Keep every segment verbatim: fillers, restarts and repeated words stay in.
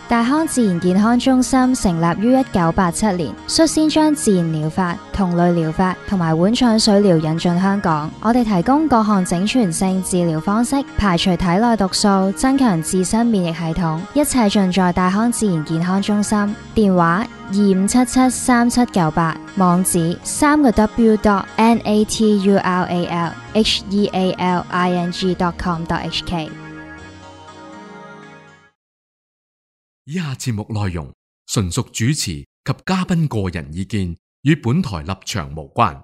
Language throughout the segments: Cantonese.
大康自然健康中心成立於一九八七年，率先將自然療法、同類療法同埋碗腸水療引進香港。我哋提供各項整全性治療方式，排除體內毒素，增強自身免疫系統，一切盡在大康自然健康中心。電話二五七七三七九八，網址三個 W dot N A T U R A L H E A L I N G dot com dot H K。 以下節目內容純屬主持及嘉賓個人意見，與本台立場無關。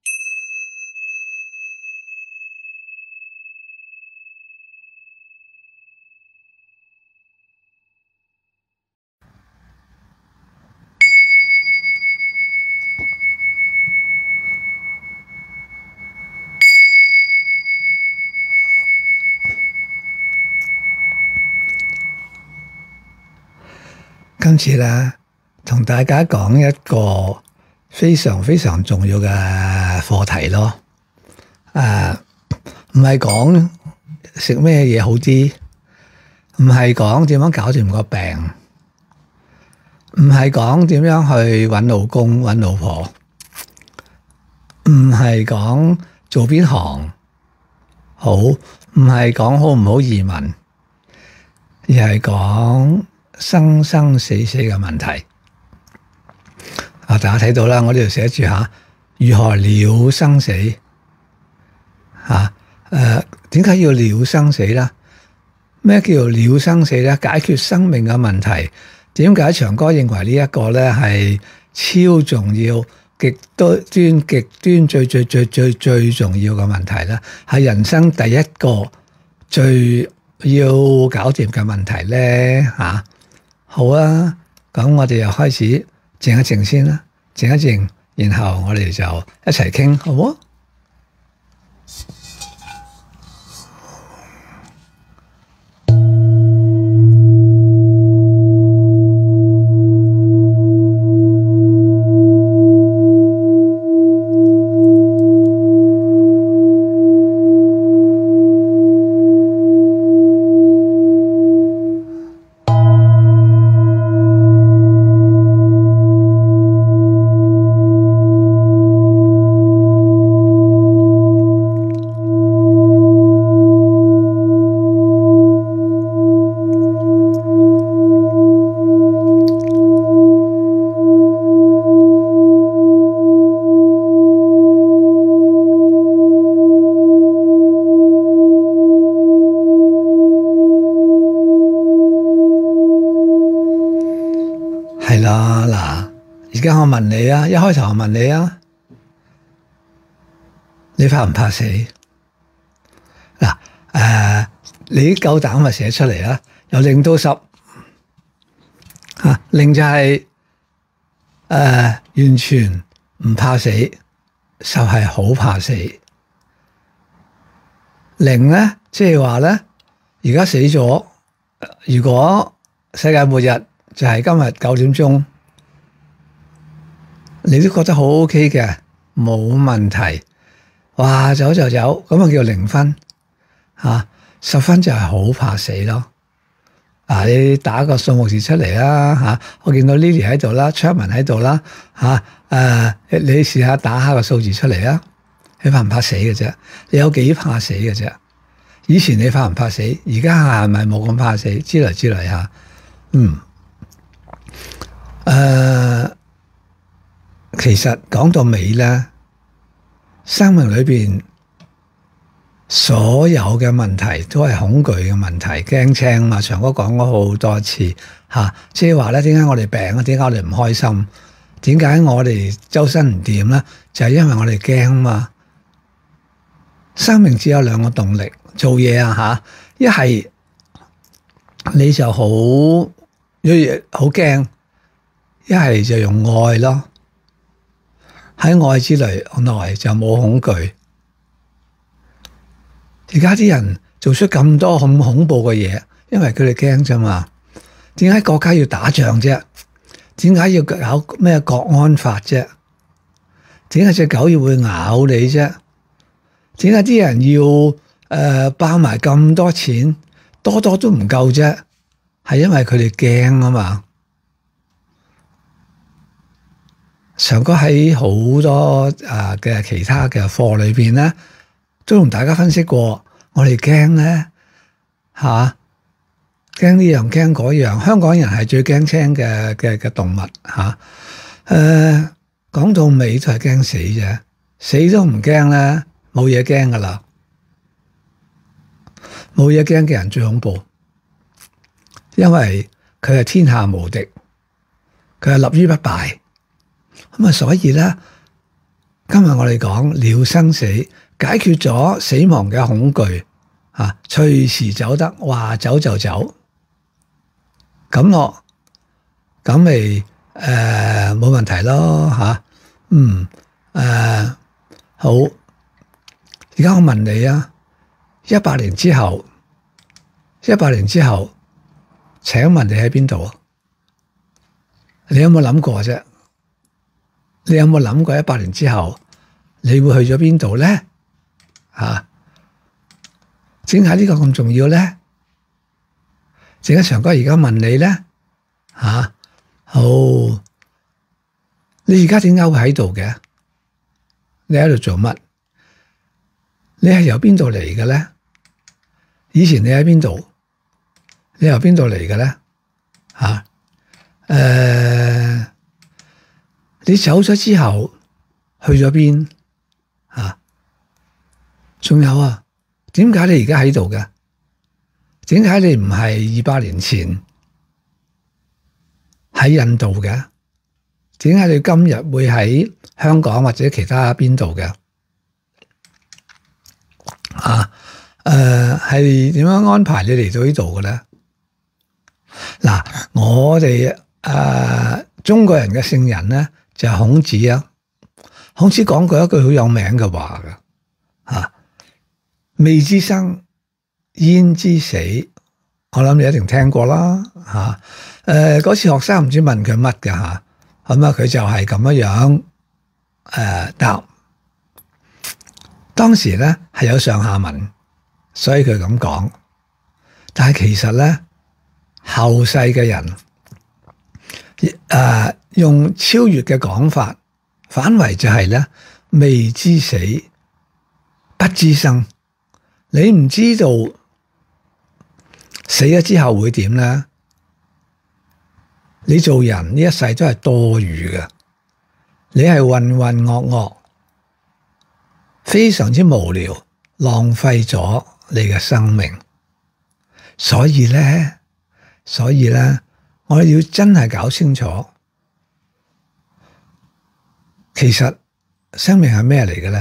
今次咧，同大家講一個非常非常重要嘅課題咯。誒，唔係講食咩嘢好啲，唔係講點樣搞掂個病，唔係講點樣去揾老公揾老婆，唔係講做邊行好，唔係講好唔好移民，而係講生生死死嘅問題啊！大家睇到啦，我呢度寫住吓，如何了生死吓？誒，點解要了生死咧？咩叫做了生死咧？解決生命嘅問題。點解長哥認為呢一個咧係超重要、極端、極端最最最最最重要嘅問題咧？係人生第一個最要搞掂嘅問題咧吓？好啊，咁我哋又開始靜一靜先啦，靜一靜，然後我哋就一齊傾，好唔好？係啦，嗱，而家我問你啊，一開頭我問你啊，你怕唔怕死？嗱，誒，你夠膽咪寫出嚟啦，由零到十，吓，零就係誒完全唔怕死，十係好怕死。零咧，即係話咧，而家死咗，如果世界末日就係今日九點鐘，你都覺得好 OK 嘅，冇問題。哇，走就走，咁啊叫零分吓，十分就係好怕死咯。啊，你打個數目字出嚟啦吓，我見到 Lily 喺度啦 Chapman 喺度啦吓，誒，你試下打下個數字出嚟啊！你怕唔怕死嘅啫？你有幾怕死嘅啫？以前你怕唔怕死？而家係咪冇咁怕死？之類之類吓，嗯。誒、呃，其實講到尾咧，生命裏邊所有嘅問題都係恐懼嘅問題，驚青嘛。長哥講咗好多次吓，即係話咧，點解我哋病啊？點解我哋唔開心？點解我哋周身唔掂咧？就係、是、因為我哋驚嘛。生命只有兩個動力，做嘢啊吓，一係你就好，好驚。一係就用愛咯，喺愛之內內就冇恐懼。而家啲人做出咁多咁恐怖嘅嘢，因為佢哋驚啫嘛。點解國家要打仗啫？點解要搞咩國安法啫？點解隻狗要會咬你啫？點解啲人要誒包埋咁多錢，多多都唔夠啫？ 係因為佢哋驚啊嘛。常哥喺好多啊嘅其他嘅課裏邊咧，都同大家分析過，我哋驚咧吓，驚呢樣驚嗰樣。香港人係最驚青嘅嘅嘅動物吓。誒，講到尾都係驚死啫，死都唔驚咧，冇嘢驚噶啦，冇嘢驚嘅人最恐怖，因為佢係天下無敵，佢係立於不敗。咁啊，所以咧，今日我哋講了生死，解決咗死亡嘅恐懼，啊，隨時走得，話走就走，咁咯，咁咪誒冇問題咯，吓、啊，嗯，誒、呃、好，而家我問你啊，一百年之後，一百年之後，請問你喺邊度啊？你有冇諗過啫？你有冇諗過一百年之後你會去咗邊度咧？吓，點解呢個咁重要咧？點解長哥而家問你咧？吓，好，你而家點解會喺度嘅？你喺度做乜？你係由邊度嚟嘅咧？以前你喺邊度？你由邊度嚟嘅咧？吓，誒。你走咗之後去咗邊啊？仲有啊？點解你而家喺度嘅？點解你唔係二百年前喺印度嘅？點解你今日會喺香港或者其他邊度嘅？啊？誒，係點樣安排你嚟到呢度嘅咧？嗱，我哋誒中國人嘅聖人咧。就係孔子啊！孔子講過一句好有名嘅話噶，吓，未知生，焉知死？我諗你一定聽過啦，吓。誒，嗰次學生唔知問佢乜嘅吓，咁啊佢就係咁樣樣誒答。當時咧係有上下文，所以佢咁講。但係其實咧後世嘅人誒。呃用超越嘅講法，反為就係咧，未知死，不知生。你唔知道死咗之後會點咧？你做人呢一世都係多餘嘅，你係渾渾噩噩，非常之無聊，浪費咗你嘅生命。所以咧，所以咧，我哋要真係搞清楚。其實生命係咩嚟嘅咧？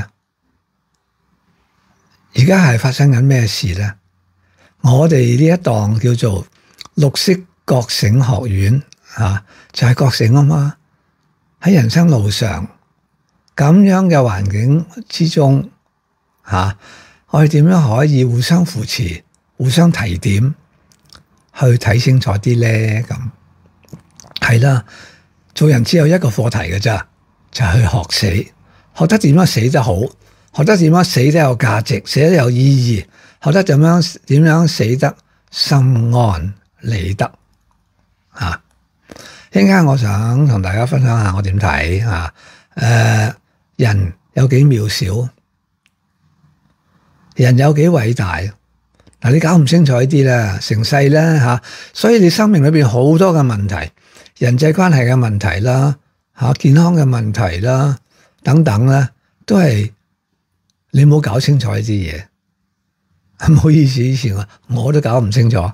而家係發生緊咩事咧？我哋呢一檔叫做綠色覺醒學院啊，就係覺醒啊嘛。喺人生路上咁樣嘅環境之中，吓，我哋點樣可以互相扶持、互相提點，去睇清楚啲咧？咁係啦，做人只有一個課題嘅咋。就去學死，學得點樣死得好，學得點樣死得有價值，死得有意義，學得點樣點樣死得心安理得啊！一陣間我想同大家分享下我點睇啊！誒、呃，人有幾渺小，人有幾偉大嗱？你搞唔清楚呢啲咧，成世咧吓，所以你生命裏邊好多嘅問題，人際關係嘅問題啦。吓，健康嘅問題啦，等等咧，都係你冇搞清楚呢啲嘢。唔好意思，以前我我都搞唔清楚。誒、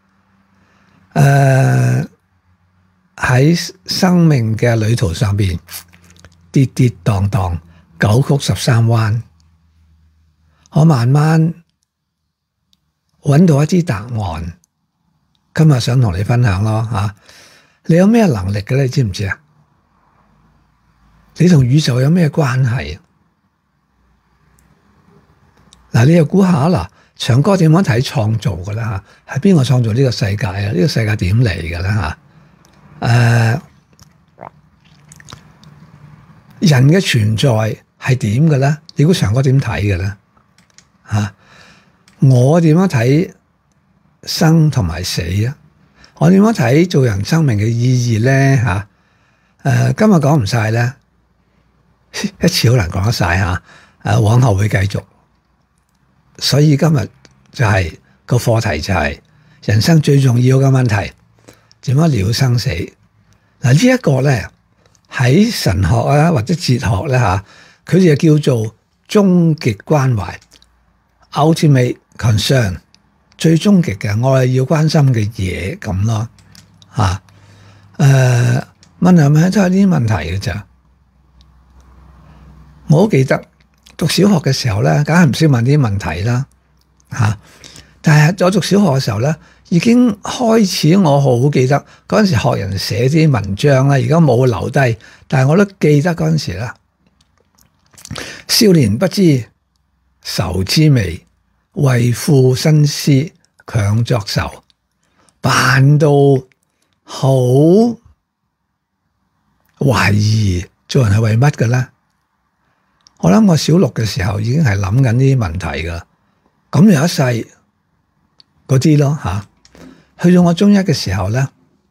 呃，喺生命嘅旅途上邊跌跌蕩蕩，九曲十三彎，我慢慢揾到一啲答案。今日想同你分享咯吓，你有咩能力嘅咧？你知唔知啊？你同宇宙有咩關係？嗱，你又估下啦，長哥點樣睇創造嘅啦吓？係邊個創造呢個世界啊？呢個世界點嚟嘅咧吓？誒，人嘅存在係點嘅咧？你估長哥點睇嘅咧？吓，我點樣睇生同埋死啊？ 我點樣睇做人生命嘅意義咧？吓、啊，誒、呃，今日講唔晒咧，一次好難講得晒吓，誒、啊，往後會繼續。所以今日就係、是、個課題就係、是、人生最重要嘅問題，點樣了生死？嗱、啊，這個、呢一個咧喺神學啊或者哲學咧吓，佢、啊、哋就叫做終極關懷 （ultimate concern）。最終極嘅，我係要關心嘅嘢咁咯，嚇、啊，誒、呃、問係咪都係呢啲問題嘅咋？我好記得讀小學嘅時候咧，梗係唔識問啲問題啦，嚇、啊。但係我讀小學嘅時候咧，已經開始我好記得嗰陣時學人寫啲文章啦，而家冇留低，但係我都記得嗰陣時啦。少年不知愁滋味，為賦新詩強作愁，扮到好懷疑做人係為乜嘅咧？我諗我小六嘅時候已經係諗緊呢啲問題噶，咁有一世嗰啲咯吓。去到我中一嘅時候咧，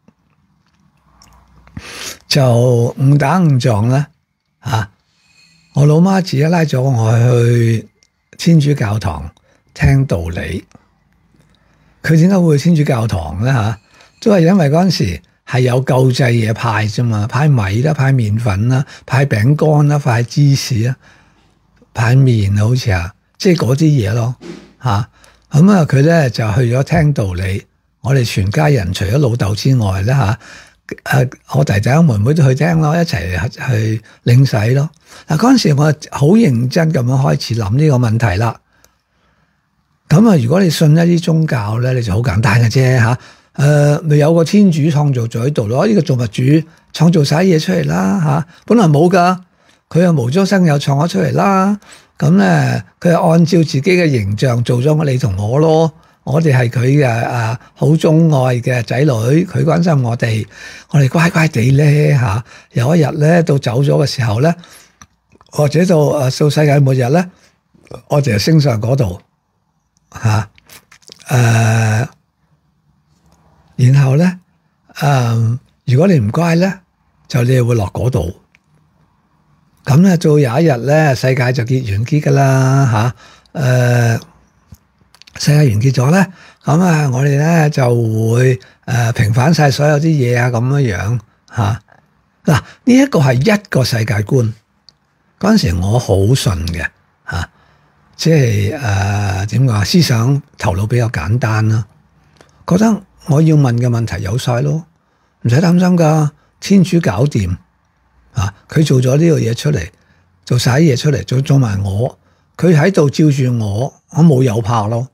就誤打誤撞咧吓，我老媽自己拉咗我去天主教堂聽道理。佢點解會去天主教堂咧吓？都係因為嗰陣時係有救濟嘢派啫嘛，派米啦，派麵粉啦，派餅乾啦，派芝士啦，派麵啊，好似啊，即係嗰啲嘢咯吓。咁啊，佢咧就去咗聽道理。我哋全家人除咗老豆之外咧吓，誒，我弟弟、妹妹都去聽咯，一齊去領洗咯。嗱，嗰陣時我好認真咁樣開始諗呢個問題啦。咁啊，如果你信一啲宗教咧，你就好簡單嘅啫吓。誒、呃，咪有個天主創造咗喺度咯，呢、這個造物主創造晒嘢出嚟啦吓，本來冇噶，佢又無中生有創咗出嚟啦。咁咧，佢係按照自己嘅形象做咗我你同我咯。我哋係佢嘅啊，好鍾愛嘅仔女，佢關心我哋，我哋乖乖地咧吓。有一日咧，到走咗嘅時候咧，或者到誒到世界末日咧，我哋就升上嗰度吓誒。然後咧，誒、呃，如果你唔乖咧，就你會落嗰度。咁咧，到有一日咧，世界就結完結噶啦吓，誒、呃，世界完結咗咧，咁啊，我哋咧就會誒平反晒所有啲嘢啊，咁樣樣吓。嗱，呢一個係一個世界觀。嗰陣時我好信嘅吓，即係誒點講，思想頭腦比較簡單啦，覺得我要問嘅問題有晒咯，唔使擔心噶，天主搞掂。啊！佢做咗呢個嘢出嚟，做晒啲嘢出嚟，做做埋我，佢喺度照住我，我冇有怕咯。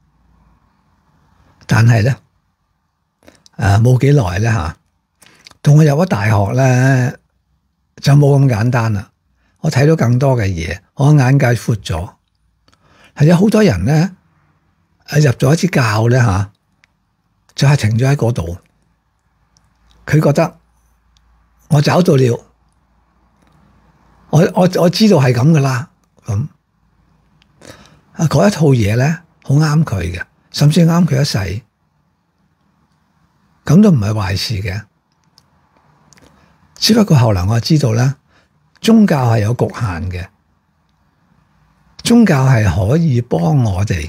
但係咧，誒冇幾耐咧吓，到我入咗大學咧，就冇咁簡單啦。我睇到更多嘅嘢，我眼界闊咗。係有好多人咧，誒入咗一支教咧吓，就係停咗喺嗰度。佢覺得我找到了。我我我知道係咁噶啦，咁啊嗰一套嘢咧，好啱佢嘅，甚至啱佢一世，咁都唔係壞事嘅。只不過後來我知道咧，宗教係有局限嘅，宗教係可以幫我哋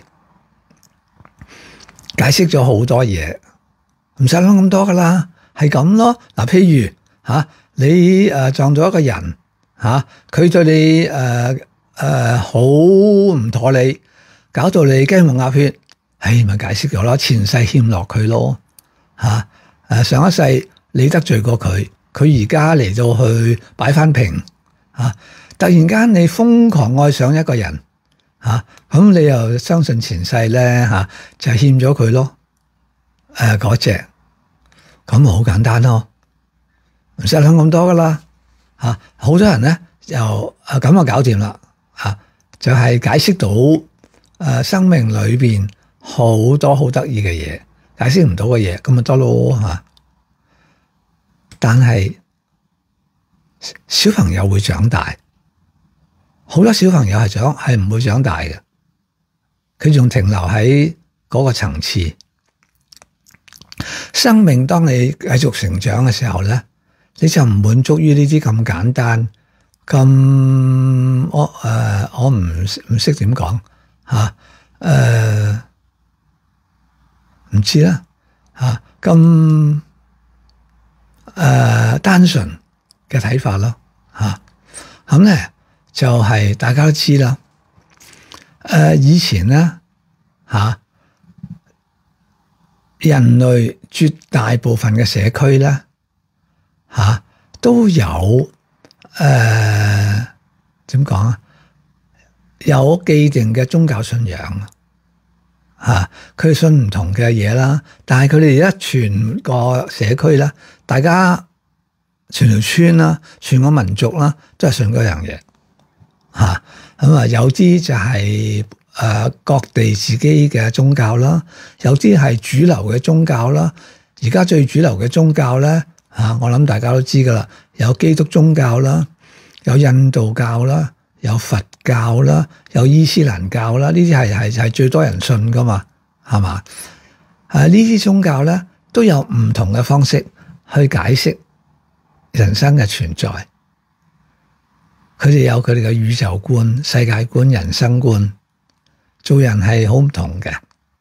解釋咗好多嘢，唔使諗咁多噶啦，係咁咯。嗱，譬如吓、啊、你誒撞到一個人。吓，佢、啊、對你誒誒好唔妥你，搞到你雞毛鴨血，唉，咪解釋咗咯，前世欠落佢咯，吓、啊、誒上一世你得罪過佢，佢而家嚟到去擺翻平，吓、啊、突然間你瘋狂愛上一個人，吓、啊、咁你又相信前世咧吓、啊、就係欠咗佢咯，誒嗰隻，咁咪好簡單咯，唔使諗咁多噶啦。吓，好、啊、多人咧又啊咁就搞掂啦，吓、啊、就係、是、解釋到誒、啊、生命裏邊好多好得意嘅嘢，解釋唔到嘅嘢咁咪得咯吓。但係小朋友會長大，好多小朋友係長係唔會長大嘅，佢仲停留喺嗰個層次。 生命當你繼續成長嘅時候咧，你就唔滿足於呢啲咁簡單，咁我誒、呃、我唔唔識點講嚇誒唔知啦嚇咁誒單純嘅睇法咯嚇，咁咧就係、是、大家都知啦，誒、呃、以前咧嚇。啊人類絕大部分嘅社區咧，嚇、啊、都有誒點講啊？有既定嘅宗教信仰嚇，佢、啊、信唔同嘅嘢啦。但係佢哋而家全個社區咧，大家全條村啦、全個民族啦，都係信嗰樣嘢嚇。咁啊，有啲就係、是。誒、呃、各地自己嘅宗教啦，有啲係主流嘅宗教啦。而家最主流嘅宗教咧，嚇、啊、我諗大家都知噶啦，有基督宗教啦，有印度教啦，有佛教啦，有伊斯蘭教啦。呢啲係係係最多人信噶嘛，係嘛？誒呢啲宗教咧都有唔同嘅方式去解釋人生嘅存在。佢哋有佢哋嘅宇宙觀、世界觀、人生觀。做人係好唔同嘅，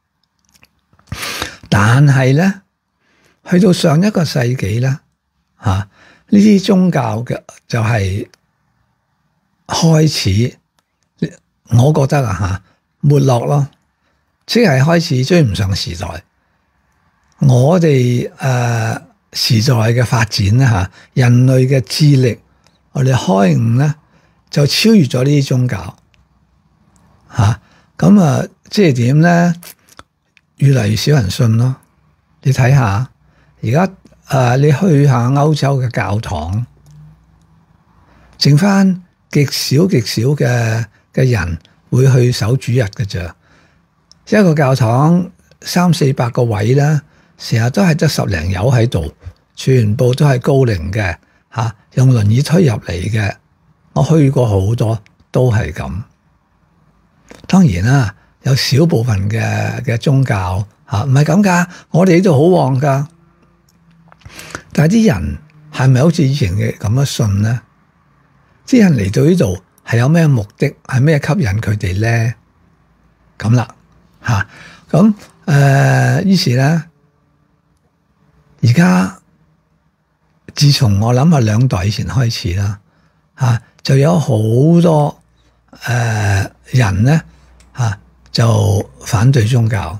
但係咧，去到上一個世紀咧，嚇呢啲宗教嘅就係開始，我覺得啊嚇沒落咯，即係開始追唔上時代。我哋誒、呃、時代嘅發展咧嚇，人類嘅智力，我哋開悟咧就超越咗呢啲宗教嚇。咁啊，即係點咧？越嚟越少人信咯。你睇下，而家誒，你去下歐洲嘅教堂，剩翻極少極少嘅嘅人會去守主日嘅啫。一個教堂三四百個位啦，成日都係得十零友喺度，全部都係高齡嘅嚇，用輪椅推入嚟嘅。我去過好多，都係咁。當然啦，有少部分嘅嘅宗教嚇唔係咁噶，我哋呢度好旺噶。但係啲人係咪好似以前嘅咁樣信咧？啲人嚟到呢度係有咩目的？係咩吸引佢哋咧？咁啦嚇，咁誒於是咧，而家自從我諗下兩代以前開始啦嚇，就有好多誒、呃、人咧。啊！就反對宗教，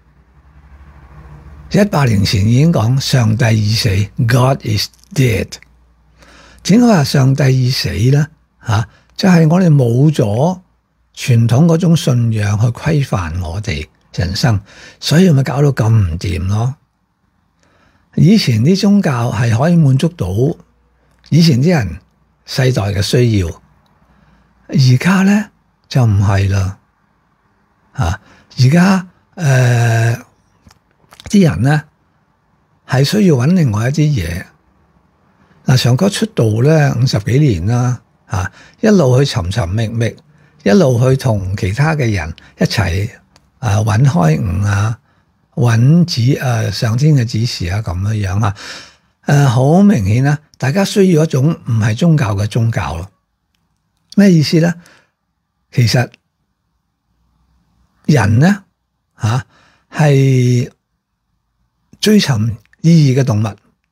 一百年前已經講上帝已死 ，God is dead。點解話上帝已死咧？嚇、啊，就係、是、我哋冇咗傳統嗰種信仰去規範我哋人生，所以咪搞到咁唔掂咯。以前啲宗教係可以滿足到以前啲人世代嘅需要，而家咧就唔係啦。啊！而家誒啲人咧係需要揾另外一啲嘢。嗱，上哥出道咧五十幾年啦，嚇、啊、一路去尋尋覓覓，一路去同其他嘅人一齊啊揾開悟啊，揾指誒、啊、上天嘅指示啊咁樣樣啊。誒好明顯啦，大家需要一種唔係宗教嘅宗教咯。咩意思咧？其實人咧嚇係追尋意義嘅動物，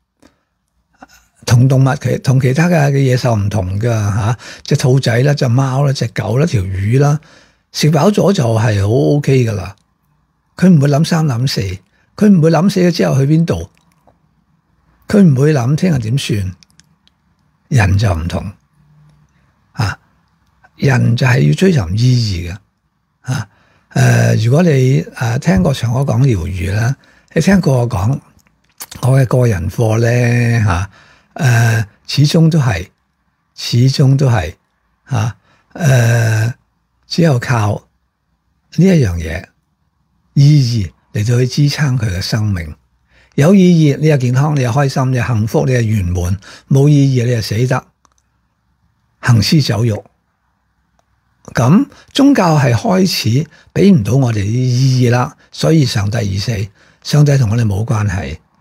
同動物其同其他嘅嘅野獸唔同㗎嚇。隻兔仔啦、隻貓啦、隻狗啦、條魚啦，食飽咗就係好 OK 噶啦。佢唔會諗三諗四，佢唔會諗死咗之後去邊度，佢唔會諗聽日點算。人就唔同啊，人就係要追尋意義嘅啊。誒、呃，如果你誒、呃、聽過長哥講療癒啦，你聽過我講我嘅個人課咧嚇，誒、啊呃、始終都係，始終都係嚇，誒、啊、只有靠呢一樣嘢意義嚟到去支撐佢嘅生命。有意義，你又健康，你又開心，你又幸福，你又圓滿；冇意義，你又死得行屍走肉。咁宗教係開始俾唔到我哋啲意義啦，所以上帝已死，上帝同我哋冇關係。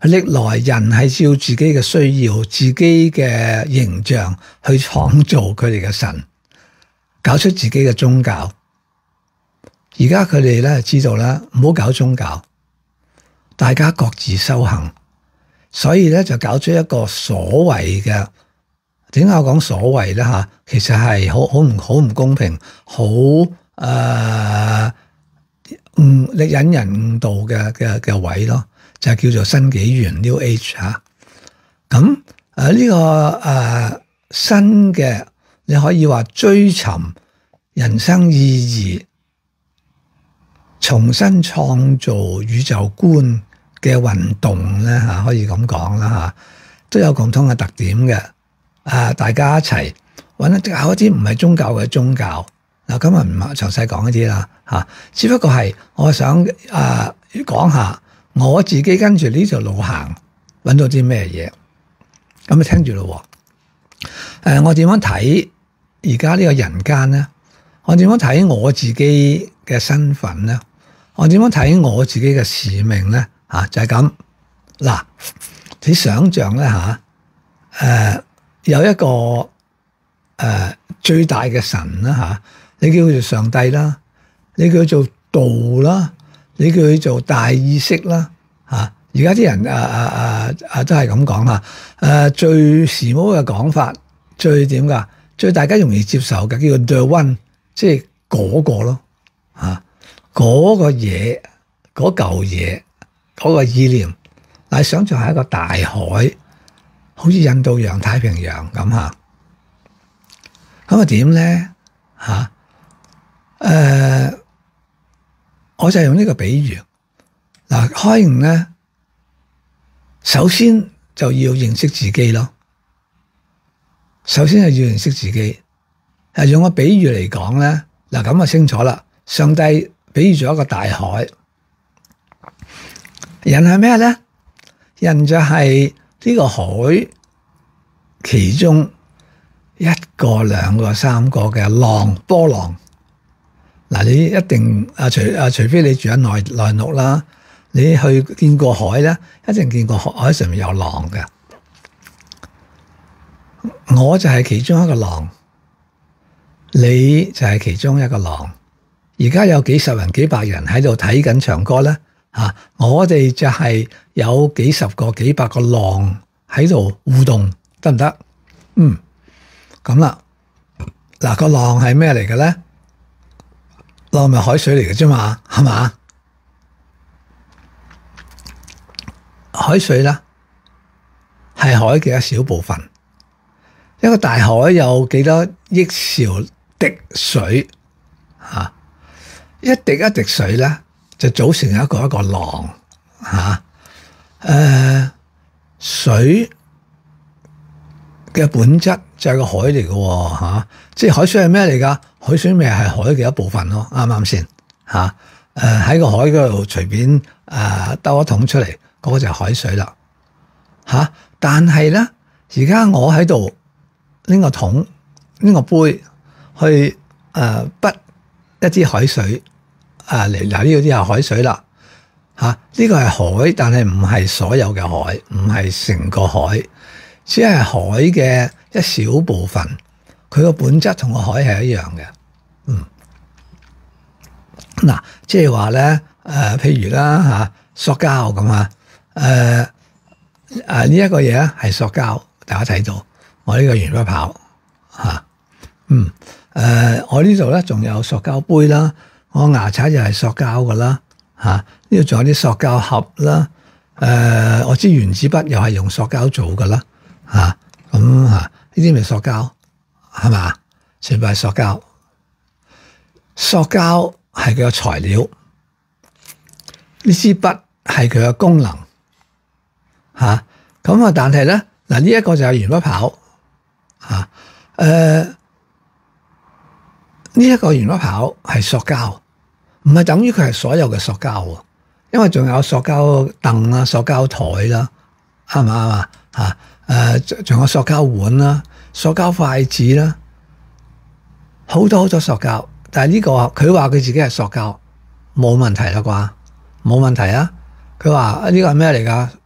歷來人係照自己嘅需要、自己嘅形象去創造佢哋嘅神，搞出自己嘅宗教。而家佢哋咧知道啦，唔好搞宗教，大家各自修行，所以咧就搞出一個所謂嘅，點解我講所謂咧吓？其實係好好唔好唔公平，好誒誤力引人誤導嘅嘅嘅位咯，就係叫做新紀元 New Age 吓。咁誒呢個誒、呃、新嘅，你可以話追尋人生意義，重新創造宇宙觀嘅運動咧吓，可以咁講啦吓，都有共通嘅特點嘅。啊，大家一齊揾一搞一啲唔係宗教嘅宗教。嗱，今日唔詳細講一啲啦吓，只不過係我想啊講下我自己跟住呢條路行，揾到啲咩嘢。咁你聽住咯。誒，我點樣睇而家呢個人間咧？我點樣睇我自己嘅身份咧？我點樣睇我自己嘅使命咧？吓、啊，就係、是、咁。嗱，你想象咧吓，誒、啊，有一個誒、啊、最大嘅神啦吓、啊，你叫佢做上帝啦，你叫佢做道啦，你叫佢做大意識啦吓。而家啲人誒誒誒誒都係咁講啦。誒、啊，最時髦嘅講法，最點噶？最大家容易接受嘅叫做 The One， 即係嗰個咯吓。嗰個嘢，嗰嚿嘢，嗰個意念，嗱，想象係一個大海，好似印度洋、太平洋咁吓。咁啊點咧吓？誒，我就用呢個比喻。嗱，開悟咧，首先就要認識自己咯。首先係要認識自己。誒，用個比喻嚟講咧，嗱咁啊清楚啦。上帝比喻咗一個大海，人係咩咧？人就係呢個海其中一個、兩個、三個嘅浪波浪。嗱，你一定啊，除啊，除非你住喺內內陸啦，你去見過海咧，一定見過海上面有浪嘅。我就係其中一個浪，你就係其中一個浪。而家有幾十人、幾百人喺度睇緊場歌咧，吓，我哋就係有幾十個、幾百個浪喺度互動，得唔得？嗯，咁啦，嗱，個浪係咩嚟嘅咧？浪咪海水嚟嘅啫嘛，係嘛？海水咧係海嘅一小部分，一個大海有幾多億兆滴水吓？一滴一滴水咧，就組成一個一個浪吓。誒、呃，水嘅本質就係個海嚟嘅吓，即係海水係咩嚟噶？海水咪係海嘅一部分咯，啱唔啱先吓？誒、呃，喺個海嗰度隨便誒兜一桶出嚟，嗰、那個就係海水啦吓。但係咧，而家我喺度拎個桶、拎個杯去誒滗一啲海水。啊嚟嗱，呢個啲係海水啦，吓、啊、呢、這個係海，但係唔係所有嘅海，唔係成個海，只係海嘅一小部分。佢個本質同個海係一樣嘅。嗯，嗱、啊，即係話咧，誒、呃，譬如啦吓、啊，塑膠咁啊，誒，誒呢一個嘢咧係塑膠，大家睇到我呢個圓不跑吓、啊，嗯，誒、呃，我呢度咧仲有塑膠杯啦。我牙刷又係塑膠噶啦，吓，呢度仲有啲塑膠盒啦，誒、呃，我知原子筆又係用塑膠做噶啦，吓，咁吓呢啲咪塑膠係嘛？全部係塑膠，塑膠係佢嘅材料，呢支筆係佢嘅功能，吓，咁啊，但係咧嗱呢一個就係圓不跑，吓，誒、呃，呢、這、一個圓不跑係塑膠。唔係等於佢係所有嘅塑膠喎，因為仲有塑膠凳啦、塑膠台啦，啱唔啱啊？嚇誒，仲有塑膠碗啦、塑膠筷子啦，好多好多塑膠。但係呢個佢話佢自己係塑膠，冇問題啦啩？冇問題啊！佢話呢個係咩嚟㗎？呢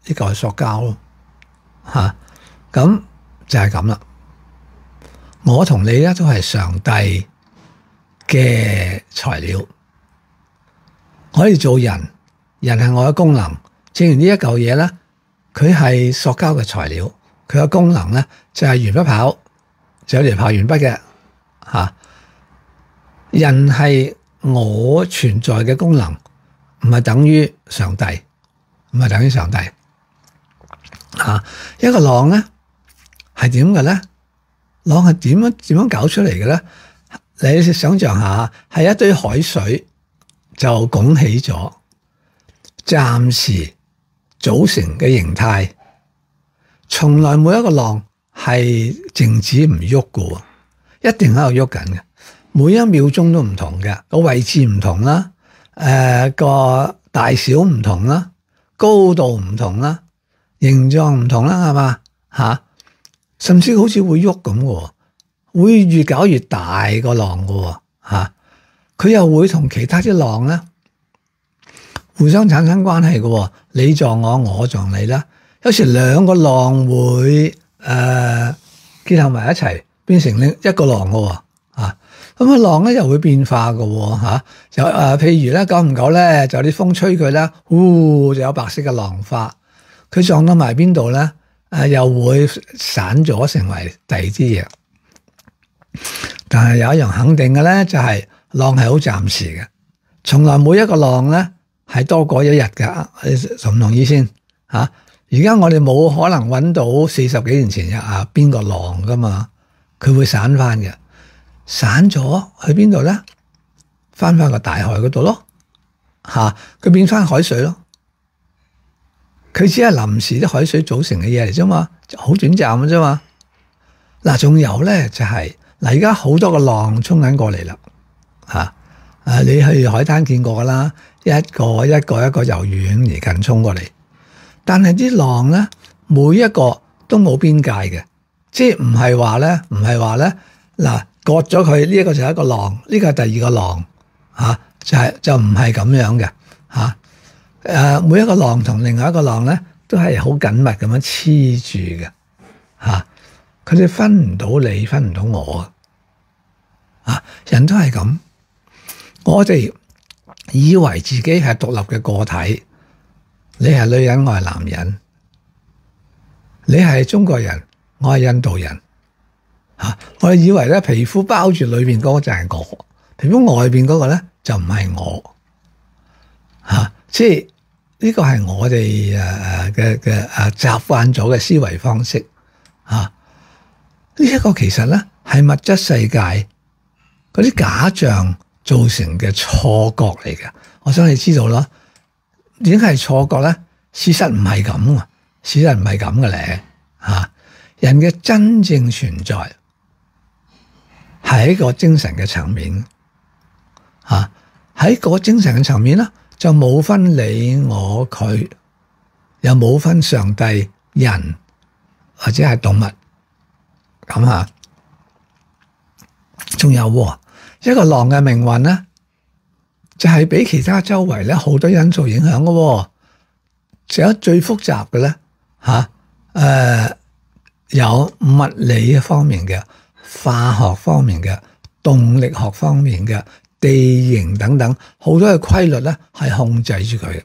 呢個係塑膠咯，嚇，咁就係咁啦。我同你咧都係上帝嘅材料，我哋做人，人係我嘅功能。正如呢一嚿嘢咧，佢係塑膠嘅材料，佢嘅功能咧就係鉛筆刨，就有條刨鉛筆嘅嚇。人係我存在嘅功能，唔係等於上帝，唔係等於上帝嚇。一個浪咧係點嘅咧？浪係點樣點樣搞出嚟嘅咧？你想象下，係一堆海水就拱起咗，暫時組成嘅形態，從來每一個浪係靜止唔喐嘅，一定喺度喐緊嘅，每一秒鐘都唔同嘅，個位置唔同啦，誒、呃、個大小唔同啦，高度唔同啦，形狀唔同啦，係嘛吓？甚至好似會喐咁嘅，會越搞越大個浪嘅吓，佢又會同其他啲浪咧互相產生關係嘅，你撞我，我撞你啦。有時兩個浪會誒、呃、結合埋一齊，變成另一個浪嘅吓。咁啊浪咧又會變化嘅吓，就誒、呃、譬如咧久唔久咧就啲風吹佢啦，呼就有白色嘅浪花，佢撞到埋邊度咧？誒、呃，又會散咗成為第二啲嘢，但係有一樣肯定嘅咧，就係、是、浪係好暫時嘅，從來每一個浪咧係多過一日嘅，你同唔同意先吓？而家我哋冇可能揾到四十幾年前啊邊個浪噶嘛，佢會散翻嘅，散咗去邊度咧？翻翻個大海嗰度咯，吓、啊、佢變翻海水咯。佢只係臨時啲海水組成嘅嘢嚟啫嘛，好短暫嘅啫嘛。嗱，仲有咧就係嗱，而家好多個浪衝緊過嚟啦，吓，誒，你去海灘見過噶啦，一個一個一個由遠而近衝過嚟，但係啲浪咧，每一個都冇邊界嘅，即係唔係話咧，唔係話咧，嗱，割咗佢呢一個就係一個浪，呢個係第二個浪，吓，就係就唔係咁樣嘅，吓。誒，每一個浪同另外一個浪咧，都係好緊密咁樣黐住嘅，吓，佢哋分唔到你，分唔到我啊！人都係咁，我哋以為自己係獨立嘅個體，你係女人，我係男人，你係中國人，我係印度人，吓，我哋以為咧皮膚包住裏邊嗰個就係我，皮膚外邊嗰個咧就唔係我，吓。即係呢個係我哋誒嘅嘅誒習慣咗嘅思維方式啊！呢一個其實咧係物質世界嗰啲假象造成嘅錯覺嚟嘅。我想你知道咯，點解係錯覺咧？事實唔係咁啊！事實唔係咁嘅咧嚇。人嘅真正存在係一個精神嘅層面嚇，喺個精神嘅層面啦。就冇分你我佢，又冇分上帝人或者係動物咁吓。仲有一個浪嘅命運咧，就係俾其他周圍咧好多因素影響嘅。仲有最複雜嘅咧吓，誒有物理方面嘅、化學方面嘅、動力學方面嘅。地形等等好多嘅規律咧，係控制住佢嘅。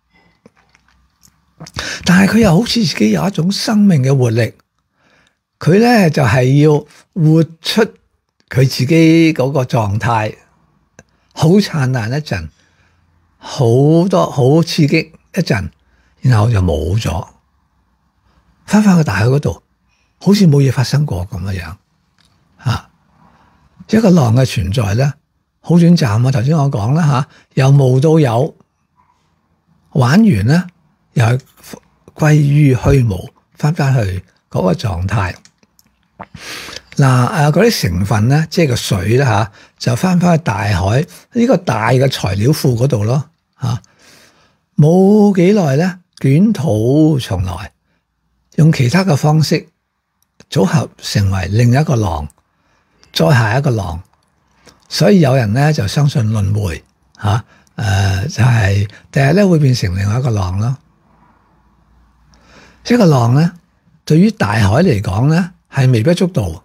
但係佢又好似自己有一種生命嘅活力，佢咧就係要活出佢自己嗰個狀態，好燦爛一陣，好多好刺激一陣，然後就冇咗，翻返去大海嗰度，好似冇嘢發生過咁嘅樣。吓，一個浪嘅存在咧。好短暫啊！頭先我講啦吓，由無到有，玩完咧又係歸於虛無，翻翻去嗰個狀態。嗱誒，嗰啲成分咧，即係個水啦吓，就翻翻去大海呢個大嘅材料庫嗰度咯吓。冇幾耐咧，捲土重來，用其他嘅方式組合成為另一個浪，再下一個浪。所以有人咧就相信輪迴吓，誒、呃、就係第日咧會變成另外一個浪咯。 一個浪咧，對於大海嚟講咧係微不足道，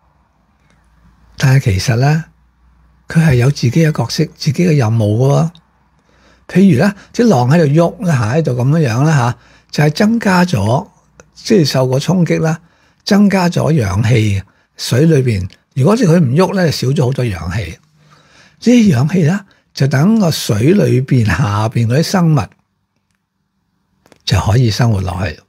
但係其實咧佢係有自己嘅角色、自己嘅任務嘅喎。譬如咧，啲浪喺度喐啦嚇，喺度咁樣樣啦嚇，就係增加咗，即係受過衝擊啦，增加咗氧氣水裏邊。如果佢唔喐咧，就少咗好多氧氣。呢啲氧氣咧，就等個水裏邊下邊嗰啲生物就可以生活落去。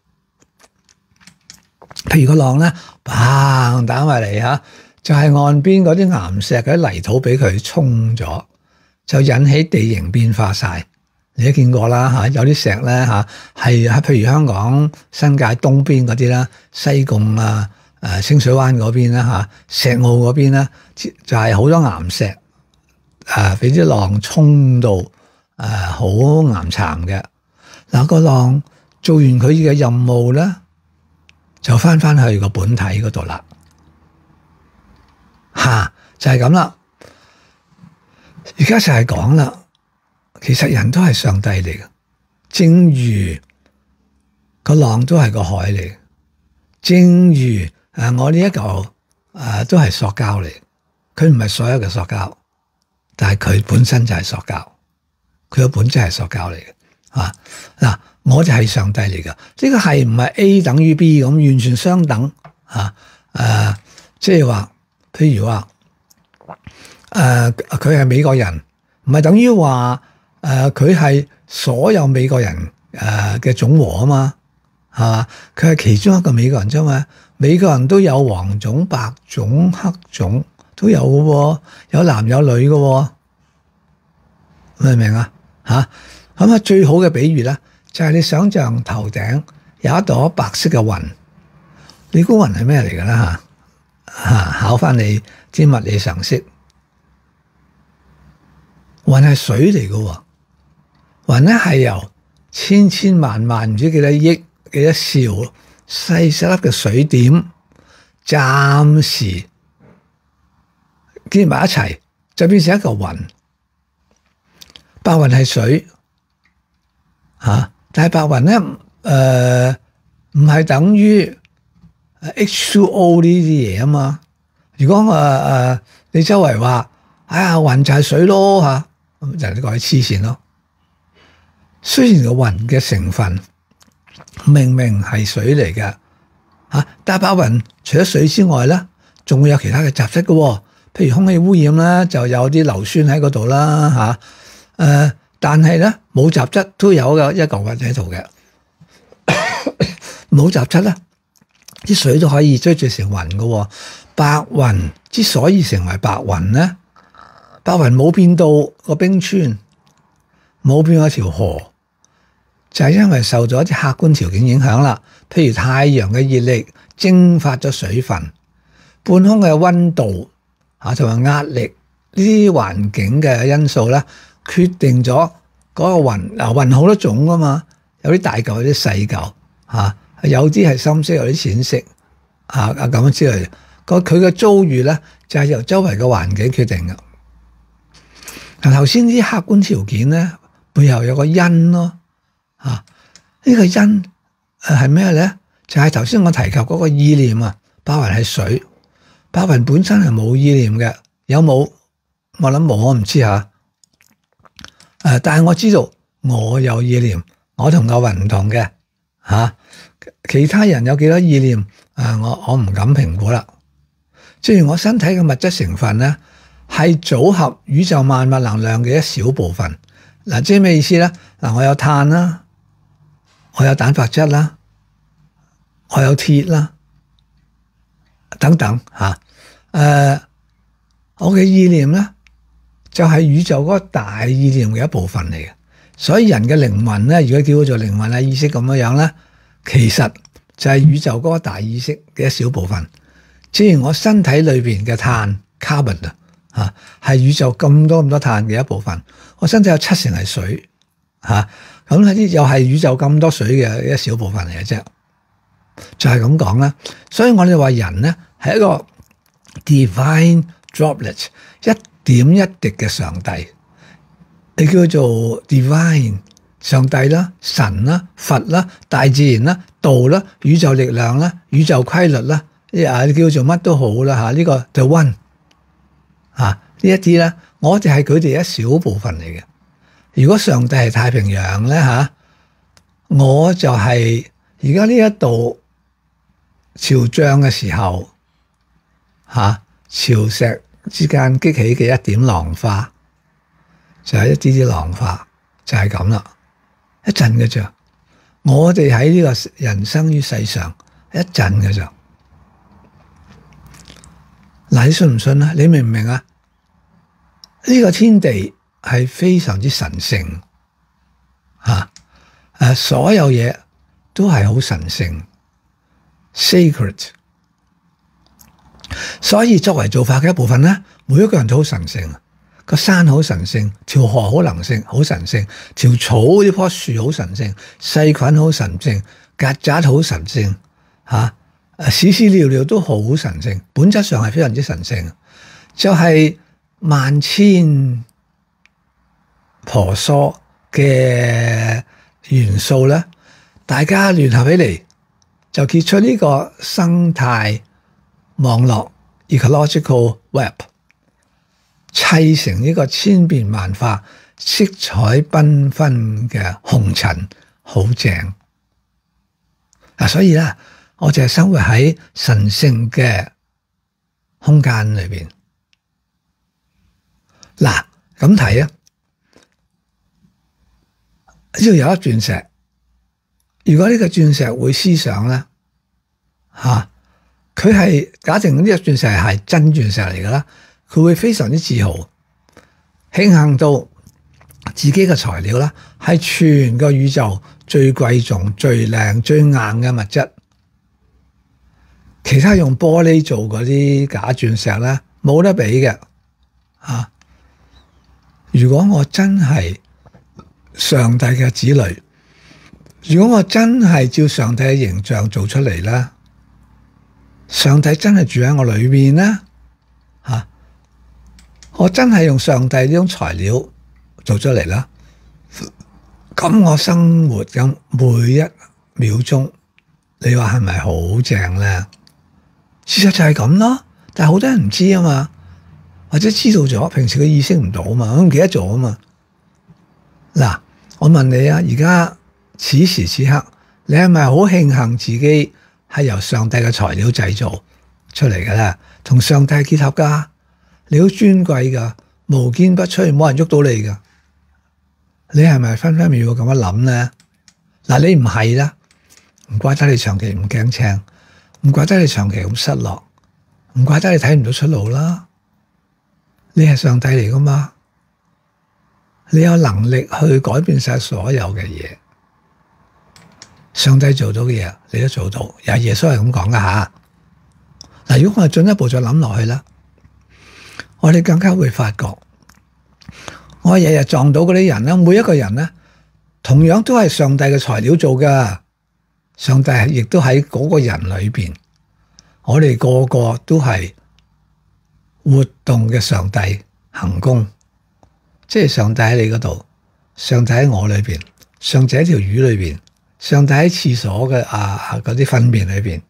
譬如個浪咧，砰打埋嚟嚇，就係岸邊嗰啲岩石嗰啲泥土俾佢沖咗，就引起地形變化晒。你都見過啦嚇，有啲石咧嚇係喺譬如香港新界東邊嗰啲啦，西貢啊、誒清水灣嗰邊啦嚇，石澳嗰邊啦，就係好多岩石誒，俾啲浪沖到誒好岩殘嘅。嗱，個浪做完佢嘅任務咧，就翻翻去個本體嗰度啦，嚇就係咁啦。而家就係講啦，其實人都係上帝嚟嘅，正如個浪都係個海嚟，正如誒我呢一嚿誒都係塑膠嚟，佢唔係所有嘅塑膠，但係佢本身就係塑膠，佢個本質係塑膠嚟嘅。啊嗱，我就係上帝嚟噶，呢個係唔係 A 等於 B 咁完全相等啊？誒，即係話，譬如話誒，佢係美國人，唔係等於話誒佢係所有美國人誒嘅總和啊嘛，係嘛？佢係其中一個美國人啫嘛。美國人都有黃種、白種、黑種都有嘅喎，有男有女嘅喎，明唔明啊？嚇！咁啊，最好嘅比喻咧，就係你想象頭頂有一朵白色嘅雲，你估雲係咩嚟㗎啦嚇？嚇，考翻你啲物理常識，雲係水嚟嘅喎，雲咧係由千千萬萬唔知幾多億幾多兆細細粒嘅水點，暫時結埋一齊，就變成一個雲。白雲係水。吓，但係白雲咧，誒唔係等於 H 二 O 呢啲嘢啊嘛。如果誒誒、呃、你周圍話，哎呀雲就係水咯吓，咁就呢個係黐線咯。雖然個雲嘅成分明明係水嚟嘅吓，但係白雲除咗水之外咧，仲會有其他嘅雜質嘅，譬如空氣污染啦，就有啲硫酸喺嗰度啦吓，誒、呃。但係咧冇雜質都有嘅一嚿雲喺度嘅，冇雜質咧，啲水都可以追住成雲嘅。白雲之所以成為白雲咧，白雲冇變到個冰川，冇變咗條河，就係因為受咗啲客觀條件影響啦。譬如太陽嘅熱力蒸發咗水分，半空嘅溫度啊同埋壓力呢啲環境嘅因素咧。決定咗嗰個雲，嗱雲好多種噶嘛，有啲大嚿，有啲細嚿，嚇，有啲係深色，有啲淺色，啊啊咁樣之類。個佢嘅遭遇咧，就係由周圍嘅環境決定嘅。嗱頭先啲客觀條件咧，背後有個因咯，嚇、啊、呢、呢個因誒係咩咧？就係頭先我提及嗰個意念啊。白雲係水，白雲本身係冇意念嘅，有冇？我諗冇，我唔知嚇。誒，但係我知道我有意念，我同個雲唔同嘅吓，其他人有幾多意念誒，我我唔敢評估啦。正如我身體嘅物質成分咧，係組合宇宙萬物能量嘅一小部分。嗱，即係咩意思咧？嗱，我有碳啦，我有蛋白質啦，我有鐵啦，等等吓。誒，我嘅意念咧，就係宇宙嗰個大意念嘅一部分嚟嘅，所以人嘅靈魂咧，如果叫佢做靈魂啊意識咁樣樣咧，其實就係宇宙嗰個大意識嘅一小部分。正如我身體裏邊嘅碳 carbon 啊，吓係宇宙咁多咁多碳嘅一部分。我身體有七成係水，吓咁呢啲又係宇宙咁多水嘅一小部分嚟嘅啫。就係咁講啦。所以我哋話人咧係一個 divine droplet， 一點一滴嘅上帝，你叫做 divine 上帝啦、神啦、佛啦、大自然啦、道啦、宇宙力量啦、宇宙規律啦，啊叫做乜都好啦嚇，呢個就 one 嚇呢一啲咧，我哋係佢哋一小部分嚟嘅。如果上帝係太平洋咧嚇，我就係而家呢一度潮漲嘅時候嚇，潮石之間激起嘅一點浪花，就係一啲啲浪花，就係咁啦。一陣嘅啫，我哋喺呢個人生於世上一陣嘅啫。嗱，你信唔信啊？你明唔明啊？呢個天地係非常之神聖吓，誒，所有嘢都係好神聖 ，sacred。所以作為做法嘅一部分咧，每一個人都好神聖。個山好神聖，條河好能聖，好神聖，條草呢棵樹好神聖，細菌好神聖，曱甴好神聖，吓，誒，屎屎尿尿都好神聖，本質上係非常之神聖。就係、是、萬千婆娑嘅元素咧，大家聯合起嚟，就結出呢個生態網絡 ecological web。砌成呢個千變萬化、色彩繽紛嘅紅塵，好正啊！所以咧，我就係生活喺神聖嘅空間裏邊。嗱，咁睇啊，呢度有一鑽石。如果呢個鑽石會思想咧，吓，佢係假定呢個鑽石係真鑽石嚟噶啦。佢會非常之自豪，慶幸到自己嘅材料啦，係全個宇宙最貴重、最靚、最硬嘅物質。其他用玻璃做嗰啲假鑽石咧，冇得比嘅。啊！如果我真係上帝嘅子女，如果我真係照上帝嘅形象做出嚟咧，上帝真係住喺我裏面咧，吓！我真係用上帝呢種材料做出嚟啦，咁我生活咁每一秒鐘，你話係咪好正咧？事實就係咁咯，但係好多人唔知啊嘛，或者知道咗，平時佢意識唔到啊嘛，我唔記得咗啊嘛。嗱，我問你啊，而家此時此刻，你係咪好慶幸自己係由上帝嘅材料製造出嚟嘅咧？同上帝結合噶？你好尊貴噶，無堅不摧，冇人喐到你噶。你係咪分分秒秒咁樣諗咧？嗱，你唔係啦，唔怪得你長期唔驚青，唔怪得你長期咁失落，唔怪得你睇唔到出路啦。你係上帝嚟噶嘛？你有能力去改變晒所有嘅嘢，上帝做到嘅嘢，你都做到。又係耶穌係咁講噶吓。嗱，如果我哋進一步再諗落去啦。我哋更加會發覺，我日日撞到嗰啲人咧，每一個人咧，同樣都係上帝嘅材料做噶。上帝亦都喺嗰個人裏邊，我哋個個都係活動嘅上帝行宮，即係上帝喺你嗰度，上帝喺我裏邊，上帝喺條魚裏邊，上帝喺廁所嘅啊嗰啲糞便裏邊，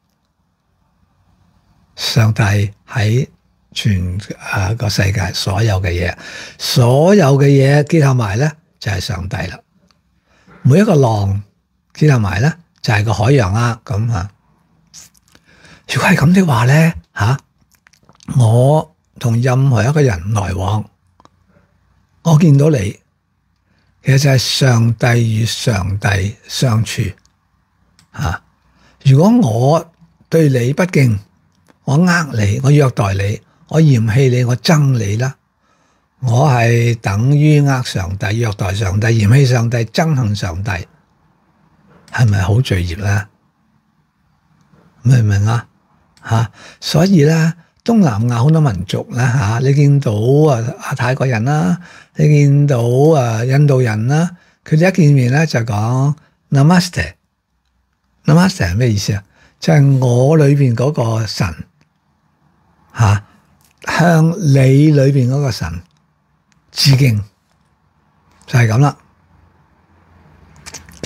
上帝喺全啊個世界所有嘅嘢，所有嘅嘢結合埋咧就係上帝啦。每一個浪結合埋咧就係個海洋啦。咁啊，如果係咁的話咧吓，我同任何一個人來往，我見到你，其實就係上帝與上帝相處啊。如果我對你不敬，我呃你，我虐待你，我嫌棄你，我憎你啦，我係等於呃上帝、虐待上帝、嫌棄上帝、憎恨上帝，係咪好罪孽咧？明唔明啊？吓，所以咧，東南亞好多民族咧吓，你見到啊啊泰國人啦，你見到啊印度人啦，佢哋一見面咧就講 Namaste。Namaste 係咩意思啊？就係我裏邊嗰個神吓，向你裏邊嗰個神致敬，就係咁啦。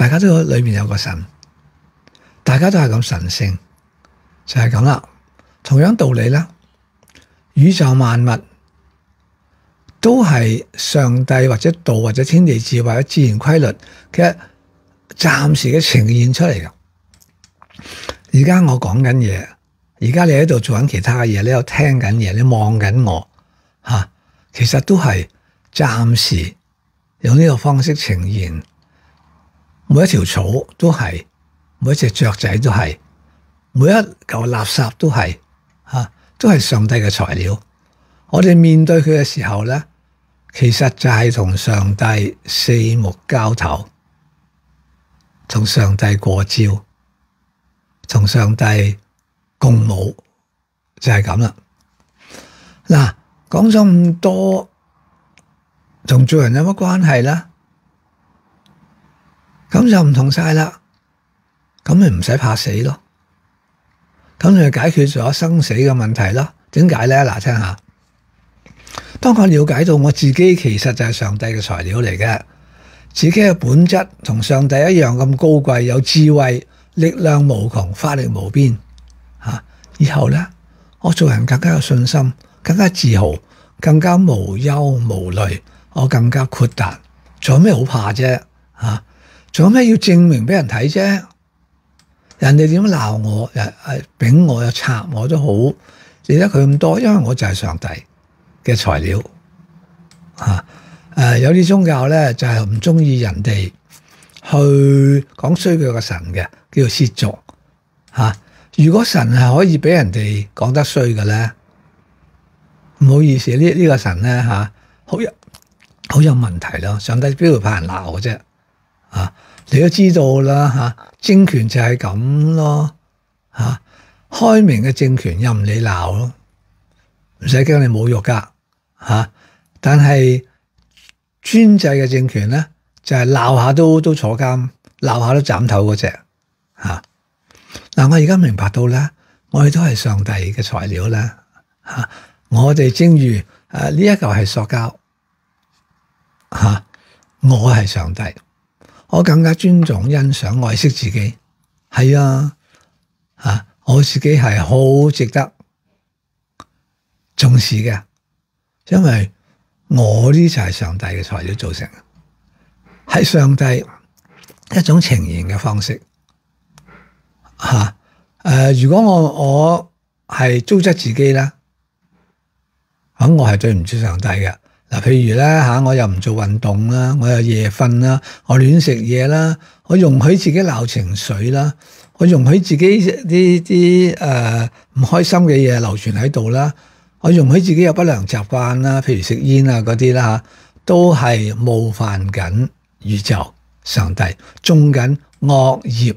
大家都裏面有個神，大家都係咁神聖，就係咁啦。同樣道理啦，宇宙萬物都係上帝或者道或者天地智慧或者自然規律嘅暫時嘅呈現出嚟嘅。而家我講緊嘢，而家你喺度做緊其他嘅嘢，你又聽緊嘢，你望緊我吓、啊，其實都係暫時用呢個方式呈現。每一條草都係，每一隻雀仔都係，每一嚿垃圾都係吓、啊，都係上帝嘅材料。我哋面對佢嘅時候咧，其實就係同上帝四目交投，同上帝過招，同上帝共舞，就係咁啦。嗱，講咗咁多，同做人有乜關係咧？咁就唔同晒啦。咁咪唔使怕死咯。咁你就解決咗生死嘅問題咯。點解咧？嗱，聽下。當我了解到我自己其實就係上帝嘅材料嚟嘅，自己嘅本質同上帝一樣咁高貴，有智慧、力量無窮、法力無邊。吓，以後咧，我做人更加有信心，更加自豪，更加無憂無慮，我更加豁達。仲有咩好怕啫？吓，仲有咩要證明俾人睇啫？人哋點鬧我，誒誒，丙我又插我都好，理得佢咁多，因為我就係上帝嘅材料。吓、啊，誒、呃，有啲宗教咧就係唔中意人哋去講衰佢個神嘅，叫做褻瀆。吓、啊，如果神係可以俾人哋講得衰嘅咧，唔好意思，呢、這、呢個神咧吓，好、啊、有好有問題咯。上帝邊度怕人鬧嘅啫？啊，你都知道啦吓、啊，政權就係咁咯吓、啊，開明嘅政權任你鬧咯，唔使驚你侮辱噶吓。但係專制嘅政權咧，就係、是、鬧下都都坐監，鬧下都斬頭嗰隻吓。嗱、啊，我而家明白到咧，我哋都係上帝嘅材料啦吓、啊。我哋正如誒呢一嚿係塑膠吓、啊，我係上帝。我更加尊重、欣賞、愛惜自己，係啊，啊，我自己係好值得重視嘅，因為我呢就係上帝嘅材料造成，係上帝一種呈現嘅方式，吓、啊，誒、呃，如果我我係糟質自己咧，咁我係對唔住上帝嘅。嗱，譬如咧吓，我又唔做運動啦，我又夜瞓啦，我亂食嘢啦，我容許自己鬧情緒啦，我容許自己啲啲誒唔開心嘅嘢流傳喺度啦，我容許自己有不良習慣啦，譬如食煙啊嗰啲啦吓，都係冒犯緊宇宙上帝，種緊惡業，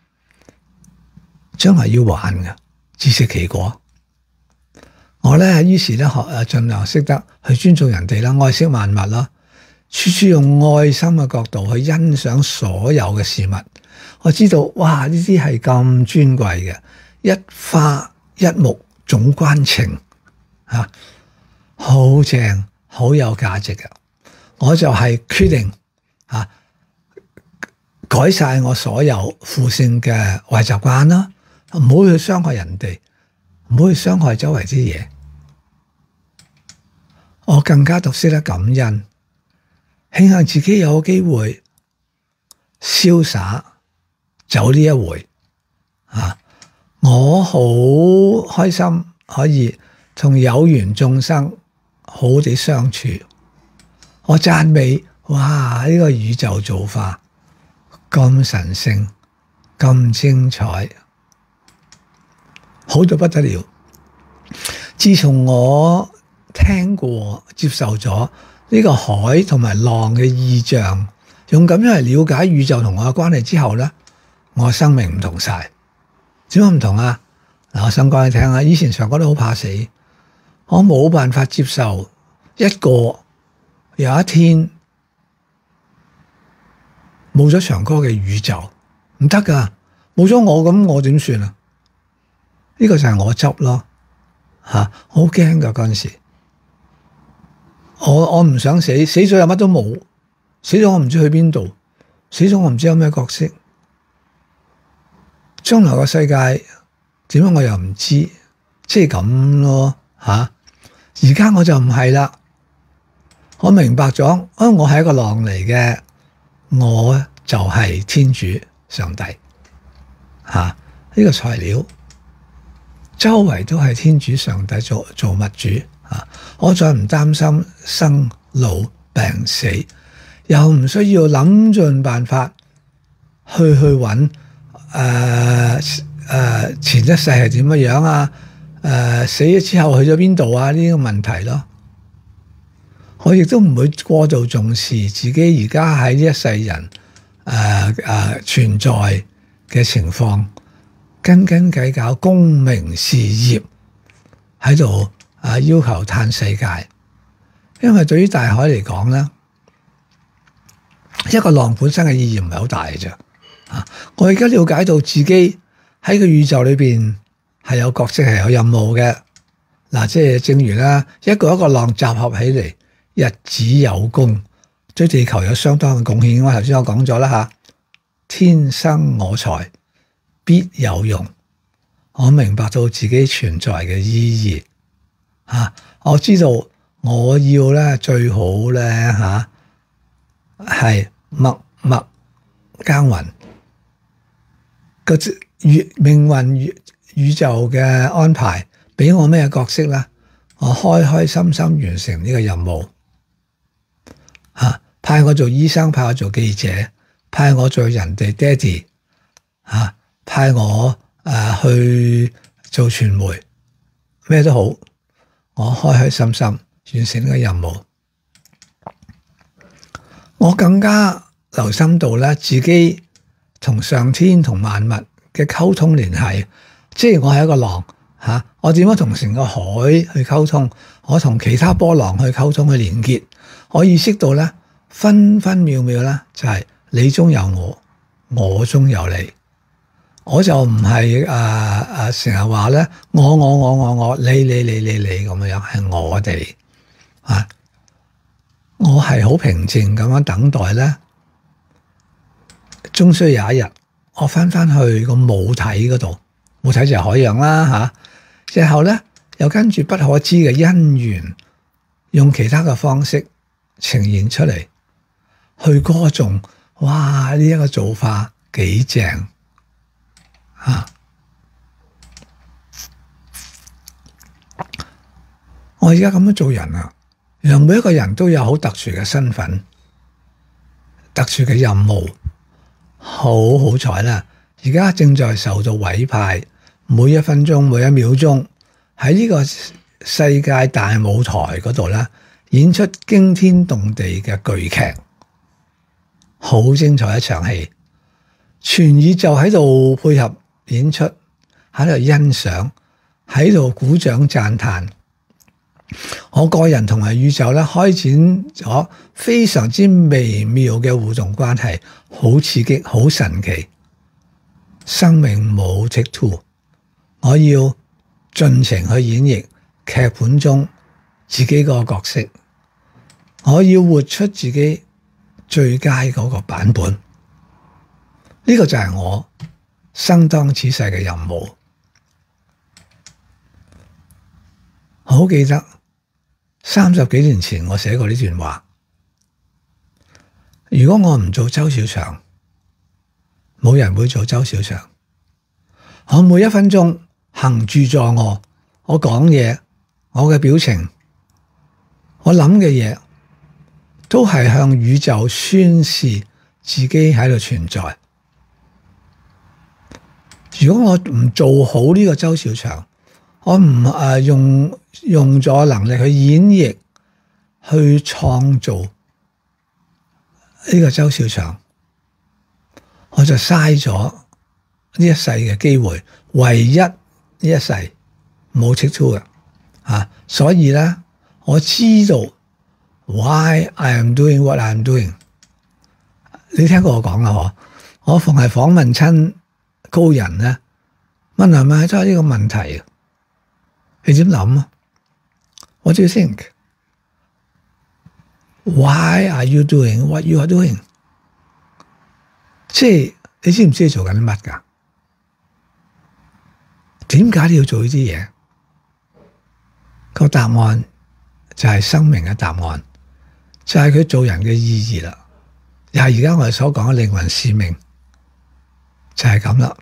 將來要還嘅，自食其果。我咧於是咧學誒，盡量識得去尊重人哋啦，愛惜萬物啦，處處用愛心嘅角度去欣賞所有嘅事物。我知道，哇！呢啲係咁尊貴嘅，一花一木總關情吓，好正，好有價值嘅。我就係決定吓改晒我所有負性嘅壞習慣啦，唔好去傷害人哋。唔好去傷害周圍啲嘢，我更加讀識得感恩，慶幸自己有機會瀟灑走呢一回啊！我好開心可以同有緣眾生好好地相處，我讚美，哇！呢個宇宙造化咁神聖，咁精彩。好到不得了！自從我聽過、接受咗呢個海同埋浪嘅意象，用咁樣嚟了解宇宙同我嘅關係之後咧，我生命唔同晒。點解唔同啊？嗱，我想講你聽下，以前常覺得好怕死，我冇辦法接受一個有一天冇咗長哥嘅宇宙，唔得噶，冇咗我咁，我點算啊？呢個就係我執咯，吓，好驚噶嗰陣時，我我唔想死，死咗又乜都冇，死咗我唔知去邊度， 死咗我唔知有咩角色，將來個世界點樣我又唔知，即係咁咯吓。而家我就唔係啦，我明白咗，啊，我係一個狼嚟嘅，我就係天主上帝吓，呢個材料周圍都係天主上帝做做物主啊！我再唔擔心生老病死，又唔需要諗盡辦法去去揾誒誒前一世係點樣樣啊？誒、呃、死咗之後去咗邊度啊？呢個問題咯，我亦都唔會過度重視自己而家喺呢一世人誒誒、呃呃、存在嘅情況，斤斤計較功名事業喺度啊，要求嘆世界。因為對於大海嚟講咧，一個浪本身嘅意義唔係好大嘅啫。啊，我而家了解到自己喺個宇宙裏邊係有角色，係有任務嘅。嗱，即係正如啦，一個一個浪集合起嚟，日子有功，對地球有相當嘅貢獻。我頭先我講咗啦吓，天生我材必有用。我明白到自己存在嘅意義啊！我知道我要咧最好咧吓係默默耕耘。個宇命運宇宇宙嘅安排俾我咩角色咧？我開開心心完成呢個任務啊！派我做醫生，派我做記者，派我做人哋爹哋啊！派我誒、啊、去做傳媒，咩都好，我開開心心完成呢個任務。我更加留心到咧，自己同上天同萬物嘅溝通聯繫，即係我係一個浪吓、啊，我點樣同成個海去溝通？我同其他波浪去溝通去連結，我意識到咧，分分秒秒咧就係你中有我，我中有你。我就唔係誒誒成日話咧，我我我我我你你你你你咁樣，係我哋啊，我係好平靜咁樣等待咧，終須有一日，我翻翻去個母體嗰度，母體就係海洋啦吓，然後咧又跟住不可知嘅因緣，用其他嘅方式呈現出嚟，去歌頌，哇！呢一個做法幾正。啊！我而家咁樣做人啊，原來每一個人都有好特殊嘅身份、特殊嘅任務。好好彩啦！而家正在受到委派，每一分鐘、每一秒鐘喺呢個世界大舞台嗰度咧，演出驚天動地嘅巨劇，好精彩一場戲，全宇宙喺度配合演出，喺度欣賞，喺度鼓掌讚嘆。我個人同埋宇宙咧開展咗非常之微妙嘅互動關係，好刺激，好神奇。生命冇 take two， 我要盡情去演繹劇本中自己個角色，我要活出自己最佳嗰個版本。呢、這個就係我生當此世嘅任務。好記得三十幾年前我寫過呢段話，如果我唔做周小祥，冇人會做周小祥。我每一分鐘行住坐臥，我講嘢，我嘅表情，我諗嘅嘢，都係向宇宙宣示自己喺度存在。如果我唔做好呢個周小祥，我唔誒、呃、用用咗能力去演繹、去創造呢個周小祥，我就嘥咗呢一世嘅機會。唯一呢一世冇 take two 嘅啊，所以咧我知道 why I am doing what I am doing。你聽過我講啦嗬？我逢係訪問親高人咧，問係咪都係呢個問題？你點諗啊 ？What do you think? Why are you doing what you are doing? 即係你知唔知你做緊啲乜㗎？點解你要做呢啲嘢？個答案就係生命嘅答案，就係佢做人嘅意義啦。又係而家我哋所講嘅靈魂使命，就係咁啦。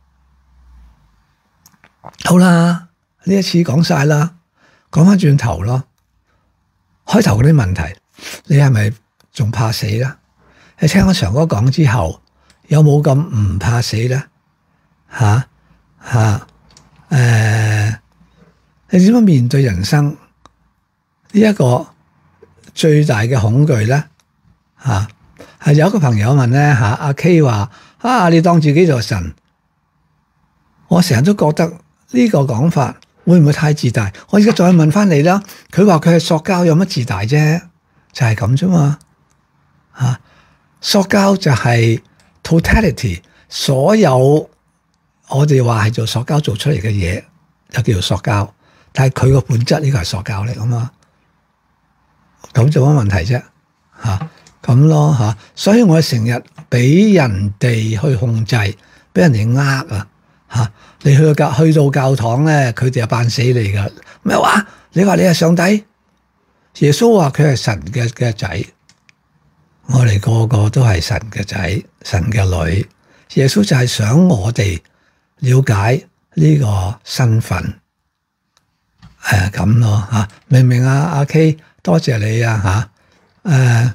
好啦，呢一次講晒啦，講翻轉頭咯。開頭嗰啲問題，你係咪仲怕死啦？你聽咗長哥講之後，有冇咁唔怕死咧？吓吓誒，你點樣面對人生呢一個最大嘅恐懼咧？吓係有一個朋友問咧吓，阿 K 話啊，你當自己做神，我成日都覺得呢個講法會唔會太自大？我而家再問翻你啦，佢話佢係塑膠，有乜自大啫？就係咁啫嘛。吓，塑膠就係 totality， 所有我哋話係做塑膠做出嚟嘅嘢，就叫做塑膠。但係佢個本質呢個係塑膠嚟噶嘛？咁做乜問題啫？吓咁咯吓，所以我哋成日俾人哋去控制，俾人哋呃啊吓。你去到教去到教堂咧，佢哋就扮死你噶。咩話？你話你係上帝？耶穌話佢係神嘅嘅仔。我哋個個都係神嘅仔，神嘅女。耶穌就係想我哋了解呢個身份，誒咁咯吓。明唔明啊？阿 K， 多謝你啊吓。誒，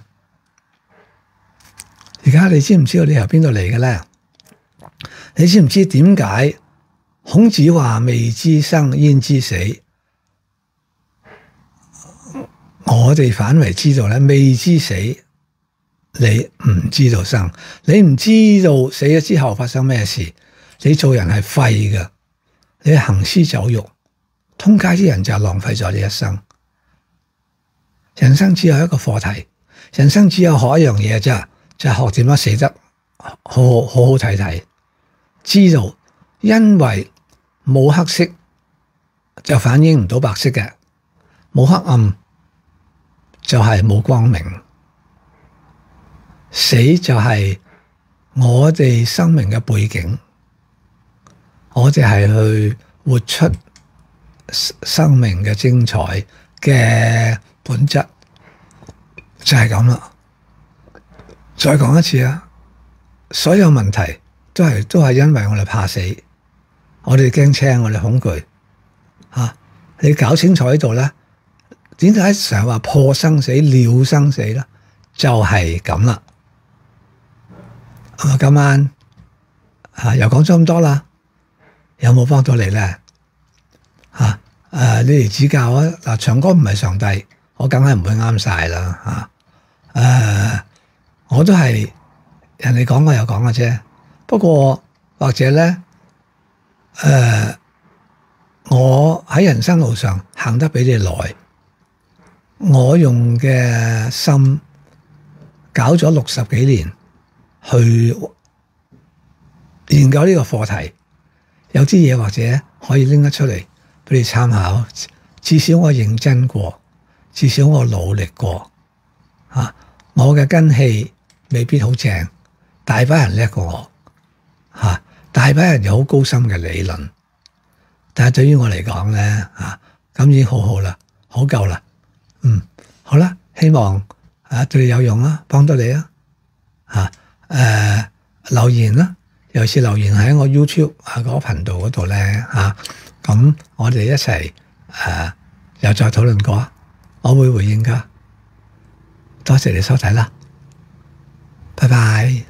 而家你知唔知道你由邊度嚟嘅咧？你知唔知點解孔子話未知生焉知死？我哋反為知道咧，未知死。你唔知道生，你唔知道死咗之後發生咩事，你做人係廢㗎，你行屍走肉，通街啲人就浪費咗你一生。人生只有一個課題，人生只有學一樣嘢啫，就係學點樣死得好好好好睇睇。知道因為冇黑色就反映唔到白色嘅，冇黑暗就係冇光明。死就係我哋生命嘅背景，我哋係去活出生命嘅精彩嘅本質，就係咁啦。再講一次啊，所有問題都係都係因為我哋怕死，我哋驚青，我哋恐懼啊！你搞清楚呢度咧，點解成日話破生死、了生死咧？就係咁啦。咁啊，今晚啊又講咗咁多啦，有冇幫到你咧？吓誒，你嚟指教啊！嗱，長哥唔係上帝，我梗係唔會啱晒啦吓。誒，我都係人哋講我又講嘅啫。不過或者咧，誒，我喺人生路上行得比你耐，我用嘅心搞咗六十幾年。去研究呢個課題，有啲嘢或者可以拎得出嚟俾你參考。至少我認真過，至少我努力過。啊，我嘅根氣未必好正，大把人叻過我，啊，大把人有好高深嘅理論。但係對於我嚟講咧，啊，咁已經好好啦，好夠啦。嗯，好啦，希望啊對你有用啦，幫到你啊，啊。誒、呃，留言啦，尤其是留言喺我 YouTube 啊嗰個頻道嗰度咧吓，咁、啊、我哋一齊誒、啊、又再討論過，我會回應噶。多謝你收睇啦，拜拜。